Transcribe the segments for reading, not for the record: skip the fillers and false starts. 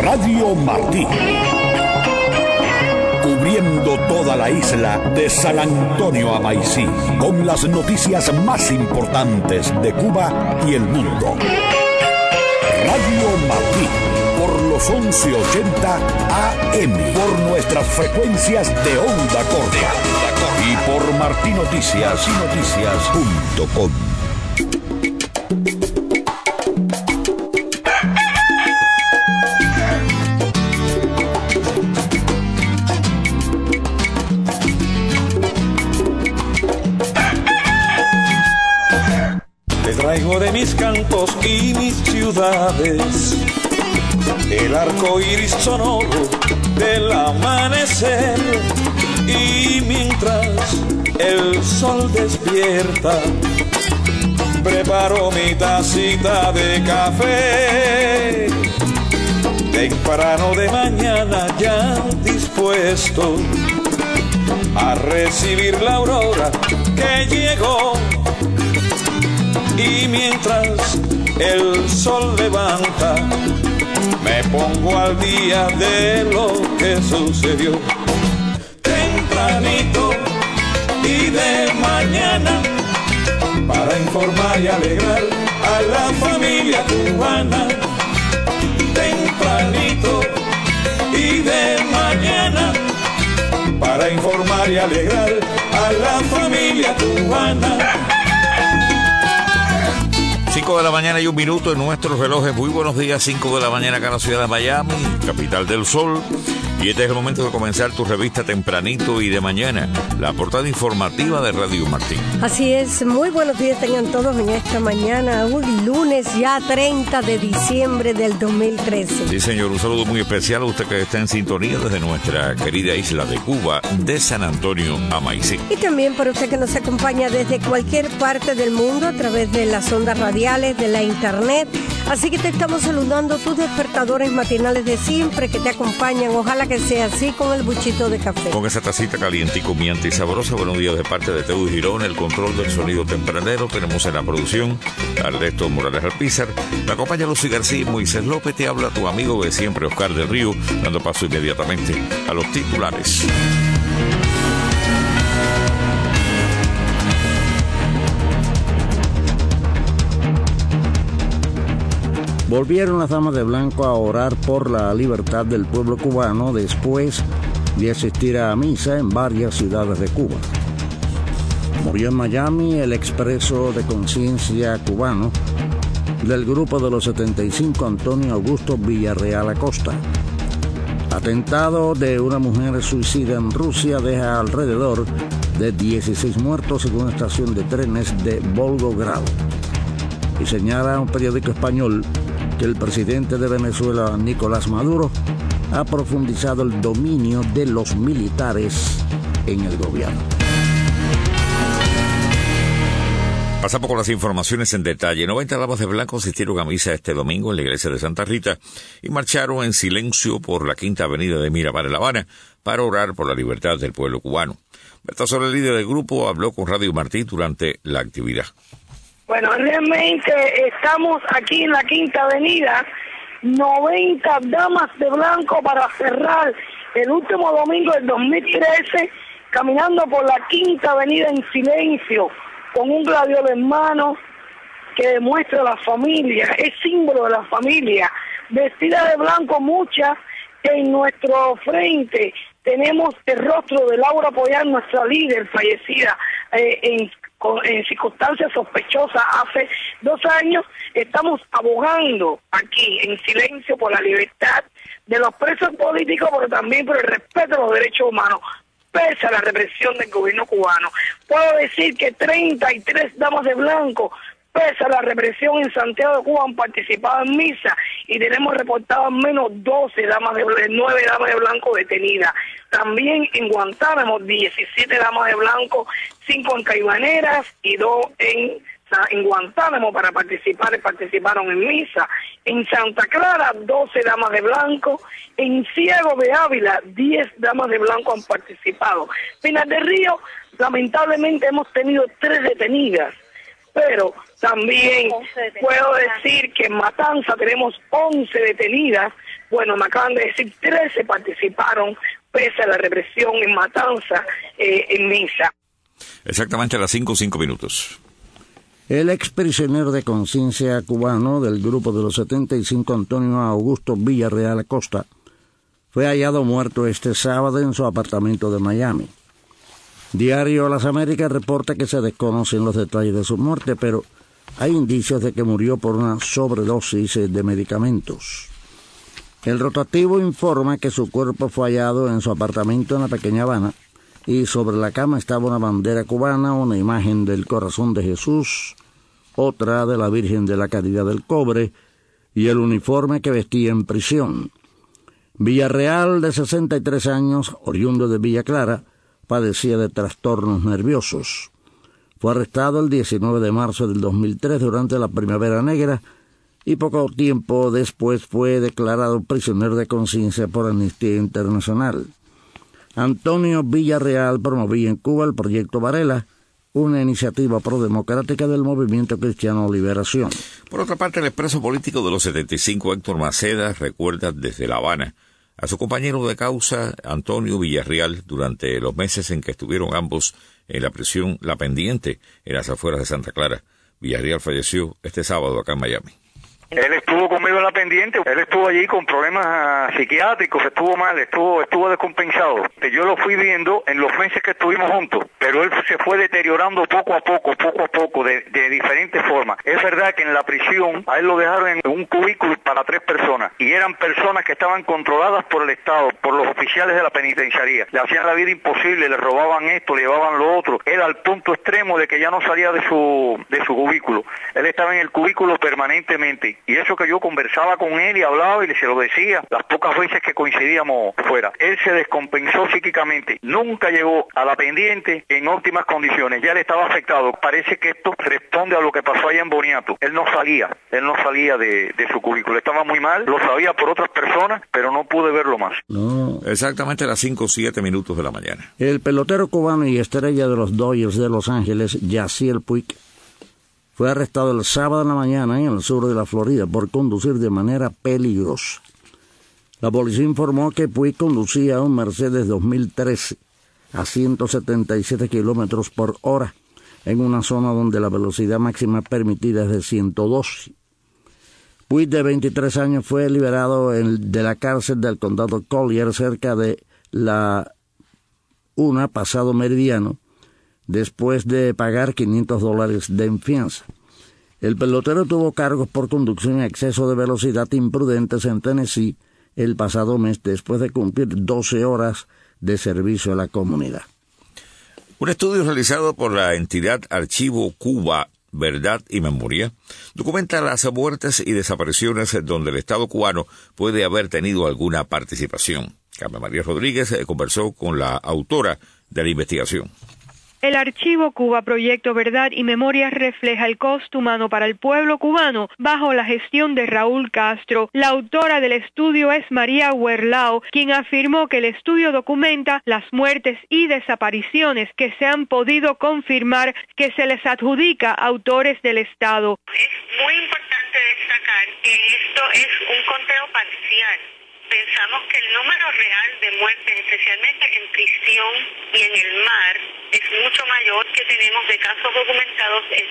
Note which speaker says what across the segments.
Speaker 1: Radio Martí. Cubriendo toda la isla de San Antonio a Maicí, con las noticias más importantes de Cuba y el mundo. Radio Martí, por los 1180 AM, por nuestras frecuencias de onda corta y por martinoticias.com.
Speaker 2: Traigo de mis campos y mis ciudades el arco iris sonoro del amanecer, y mientras el sol despierta preparo mi tacita de café temprano de mañana, ya dispuesto a recibir la aurora que llegó. Y mientras el sol levanta, me pongo al día de lo que sucedió. Tempranito y de mañana, para informar y alegrar a la familia cubana. Tempranito y de mañana, para informar y alegrar a la familia cubana.
Speaker 3: 5 de la mañana y 1 minuto en nuestros relojes. Muy buenos días, 5 de la mañana acá en la ciudad de Miami, capital del sol. Y este es el momento de comenzar tu revista tempranito y de mañana, la portada informativa de Radio Martí.
Speaker 4: Así es, muy buenos días tengan todos en esta mañana, un lunes ya 30 de diciembre del 2013.
Speaker 3: Sí, señor, un saludo muy especial a usted que está en sintonía desde nuestra querida isla de Cuba, de San Antonio a Maicí.
Speaker 4: Y también para usted que nos acompaña desde cualquier parte del mundo a través de las ondas radiales, de la internet. Así que te estamos saludando, tus despertadores matinales de siempre que te acompañan. Ojalá que sea así, con el buchito de café.
Speaker 3: Con esa tacita caliente y comiente y sabrosa. Buenos días de parte de Teu Girón, el control del sonido tempranero. Tenemos en la producción a Ernesto Morales Alpizar. Me acompaña Lucy García y Moisés López. Te habla tu amigo de siempre, Oscar del Río, dando paso inmediatamente a los titulares.
Speaker 5: Volvieron las damas de blanco a orar por la libertad del pueblo cubano después de asistir a misa en varias ciudades de Cuba. Murió en Miami el expreso de conciencia cubano del grupo de los 75, Antonio Augusto Villarreal Acosta. Atentado de una mujer suicida en Rusia deja alrededor de 16 muertos según la estación de trenes de Volgogrado. Y señala un periódico español que el presidente de Venezuela, Nicolás Maduro, ha profundizado el dominio de los militares en el gobierno.
Speaker 3: Pasamos con las informaciones en detalle. 90 damas de blanco asistieron a misa este domingo en la iglesia de Santa Rita y marcharon en silencio por la Quinta Avenida de Miramar en La Habana para orar por la libertad del pueblo cubano. Berta Soler, el líder del grupo, habló con Radio Martí durante la actividad.
Speaker 6: Bueno, realmente estamos aquí en la Quinta Avenida, 90 damas de blanco para cerrar el último domingo del 2013, caminando por la Quinta Avenida en silencio, con un gladiola en mano que demuestra la familia, es símbolo de la familia, vestida de blanco muchas. En nuestro frente tenemos el rostro de Laura Pollán, nuestra líder fallecida en circunstancias sospechosas hace 2 años. Estamos abogando aquí en silencio por la libertad de los presos políticos, pero también por el respeto a los derechos humanos, pese a la represión del gobierno cubano. Puedo decir que 33 damas de blanco, pese a la represión en Santiago de Cuba, han participado en misa y tenemos reportado al menos 9 damas de blanco detenidas. También en Guantánamo, 17 damas de blanco, 5 en Caimaneras y 2 en Guantánamo participaron en misa. En Santa Clara, 12 damas de blanco. En Ciego de Ávila, 10 damas de blanco han participado. Pinar del Río, lamentablemente hemos tenido 3 detenidas, pero también puedo decir que en Matanza tenemos 11 detenidas Bueno, me acaban de decir 13 participaron pese a la represión en matanza en misa.
Speaker 3: Exactamente a las 5:05.
Speaker 5: El exprisionero de conciencia cubano del grupo de los 75, Antonio Augusto Villarreal Acosta, fue hallado muerto este sábado en su apartamento de Miami. Diario Las Américas reporta que se desconocen los detalles de su muerte, pero hay indicios de que murió por una sobredosis de medicamentos. El rotativo informa que su cuerpo fue hallado en su apartamento en la pequeña Habana y sobre la cama estaba una bandera cubana, una imagen del corazón de Jesús, otra de la Virgen de la Caridad del Cobre y el uniforme que vestía en prisión. Villarreal, de 63 años, oriundo de Villa Clara, padecía de trastornos nerviosos. Fue arrestado el 19 de marzo del 2003 durante la Primavera Negra y poco tiempo después fue declarado prisionero de conciencia por Amnistía Internacional. Antonio Villarreal promovía en Cuba el Proyecto Varela, una iniciativa prodemocrática del Movimiento Cristiano Liberación.
Speaker 3: Por otra parte, el expreso político de los 75, Héctor Maceda, recuerda desde La Habana a su compañero de causa, Antonio Villarreal, durante los meses en que estuvieron ambos en la prisión La Pendiente, en las afueras de Santa Clara. Villarreal falleció este sábado acá en Miami.
Speaker 7: Él estuvo conmigo en La Pendiente, él estuvo allí con problemas psiquiátricos, estuvo mal, estuvo descompensado. Yo lo fui viendo en los meses que estuvimos juntos, pero él se fue deteriorando poco a poco, de diferentes formas. Es verdad que en la prisión a él lo dejaron en un cubículo para 3 personas, y eran personas que estaban controladas por el Estado, por los oficiales de la penitenciaría. Le hacían la vida imposible, le robaban esto, le llevaban lo otro. Era al punto extremo de que ya no salía de su cubículo. Él estaba en el cubículo permanentemente. Y eso que yo conversaba con él y hablaba y se lo decía las pocas veces que coincidíamos fuera. Él se descompensó psíquicamente. Nunca llegó a La Pendiente en óptimas condiciones. Ya le estaba afectado. Parece que esto responde a lo que pasó allá en Boniato. Él no salía de su cubículo. Estaba muy mal, lo sabía por otras personas, pero no pude verlo más.
Speaker 5: No.
Speaker 3: Exactamente a las 5:07 de la mañana.
Speaker 5: El pelotero cubano y estrella de los Dodgers de Los Ángeles, Yasiel Puig, fue arrestado el sábado en la mañana en el sur de la Florida por conducir de manera peligrosa. La policía informó que Puig conducía un Mercedes 2013 a 177 kilómetros por hora en una zona donde la velocidad máxima permitida es de 112. Puig, de 23 años, fue liberado de la cárcel del condado Collier cerca de la 1 pasado meridiano, después de pagar $500 de fianza. El pelotero tuvo cargos por conducción en exceso de velocidad imprudentes en Tennessee el pasado mes, después de cumplir 12 horas de servicio a la comunidad.
Speaker 3: Un estudio realizado por la entidad Archivo Cuba, Verdad y Memoria documenta las muertes y desapariciones donde el Estado cubano puede haber tenido alguna participación. Carmen María Rodríguez conversó con la autora de la investigación.
Speaker 8: El Archivo Cuba, Proyecto Verdad y Memoria, refleja el costo humano para el pueblo cubano bajo la gestión de Raúl Castro. La autora del estudio es María Huerlao, quien afirmó que el estudio documenta las muertes y desapariciones que se han podido confirmar que se les adjudica a autores del Estado.
Speaker 9: Es muy importante destacar que esto es un conteo parcial. Pensamos que el número real de muertes, especialmente en prisión y en el mar, es mucho mayor. Que tenemos de casos documentados es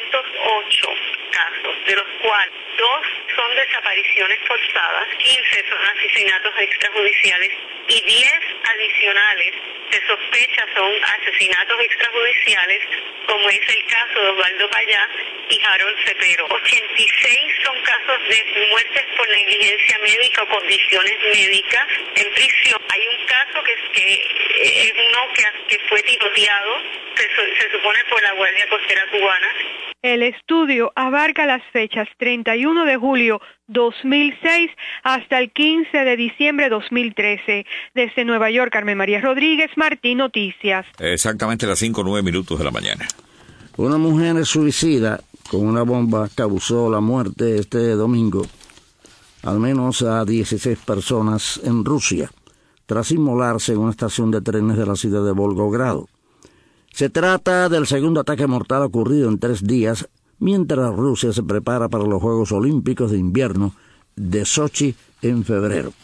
Speaker 9: 208 casos, de los cuales 2 son desapariciones forzadas, 15 son asesinatos extrajudiciales y 10 adicionales se sospecha son asesinatos extrajudiciales, como es el caso de Osvaldo Payá y Harold Cepero. 86 son casos de muertes por negligencia médica o condiciones médicas en prisión. Hay un caso que es uno que fue tiroteado, se supone por la Guardia Costera Cubana.
Speaker 8: El estudio abarca las fechas 31 de julio 2006 hasta el 15 de diciembre 2013. Desde Nueva York, Carmen María Rodríguez, Martín Noticias.
Speaker 3: Exactamente a las 5:09 de la mañana.
Speaker 5: Una mujer suicida con una bomba causó la muerte este domingo al menos a 16 personas en Rusia, tras inmolarse en una estación de trenes de la ciudad de Volgogrado. Se trata del segundo ataque mortal ocurrido en 3 días, mientras Rusia se prepara para los Juegos Olímpicos de Invierno de Sochi en febrero.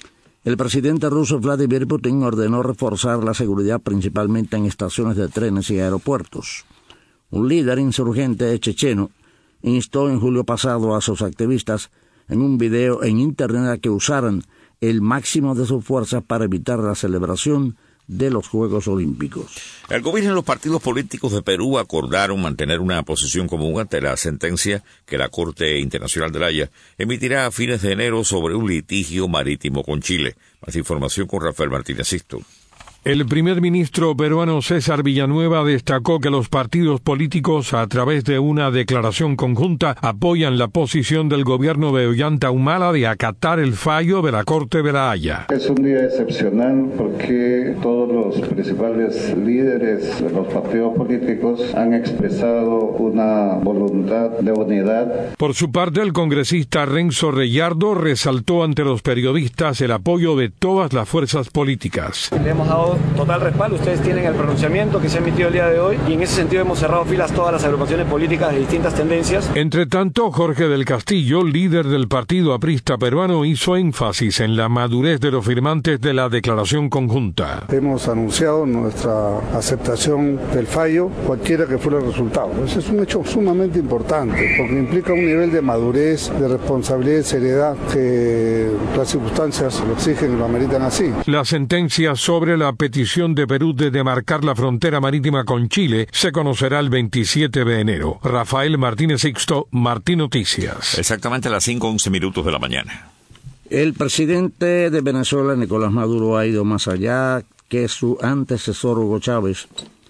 Speaker 5: El presidente ruso Vladimir Putin ordenó reforzar la seguridad principalmente en estaciones de trenes y aeropuertos. Un líder insurgente checheno instó en julio pasado a sus activistas en un video en Internet a que usaran el máximo de sus fuerzas para evitar la celebración de los Juegos Olímpicos.
Speaker 3: El gobierno y los partidos políticos de Perú acordaron mantener una posición común ante la sentencia que la Corte Internacional de La Haya emitirá a fines de enero sobre un litigio marítimo con Chile. Más información con Rafael Martínez Sisto.
Speaker 10: El primer ministro peruano César Villanueva destacó que los partidos políticos, a través de una declaración conjunta, apoyan la posición del gobierno de Ollanta Humala de acatar el fallo de la Corte de La Haya.
Speaker 11: Es un día excepcional porque todos los principales líderes de los partidos políticos han expresado una voluntad de unidad.
Speaker 10: Por su parte, el congresista Renzo Reyardo resaltó ante los periodistas el apoyo de todas las fuerzas políticas.
Speaker 12: Le hemos dado total respaldo, ustedes tienen el pronunciamiento que se ha emitido el día de hoy y en ese sentido hemos cerrado filas todas las agrupaciones políticas de distintas tendencias.
Speaker 10: Entre tanto, Jorge del Castillo, líder del Partido Aprista peruano, hizo énfasis en la madurez de los firmantes de la declaración conjunta.
Speaker 13: Hemos anunciado nuestra aceptación del fallo, cualquiera que fuera el resultado. Ese es un hecho sumamente importante porque implica un nivel de madurez, de responsabilidad y seriedad que las circunstancias lo exigen y lo ameritan así.
Speaker 10: La sentencia sobre la petición de Perú de demarcar la frontera marítima con Chile se conocerá el 27 de enero. Rafael Martínez Sixto, Martín Noticias.
Speaker 3: Exactamente a las 5:11 de la mañana.
Speaker 5: El presidente de Venezuela, Nicolás Maduro, ha ido más allá que su antecesor Hugo Chávez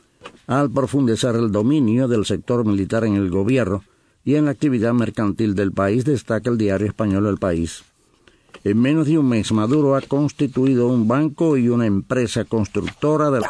Speaker 5: al profundizar el dominio del sector militar en el gobierno y en la actividad mercantil del país, destaca el diario español El País. En menos de un mes, Maduro ha constituido un banco y una empresa constructora de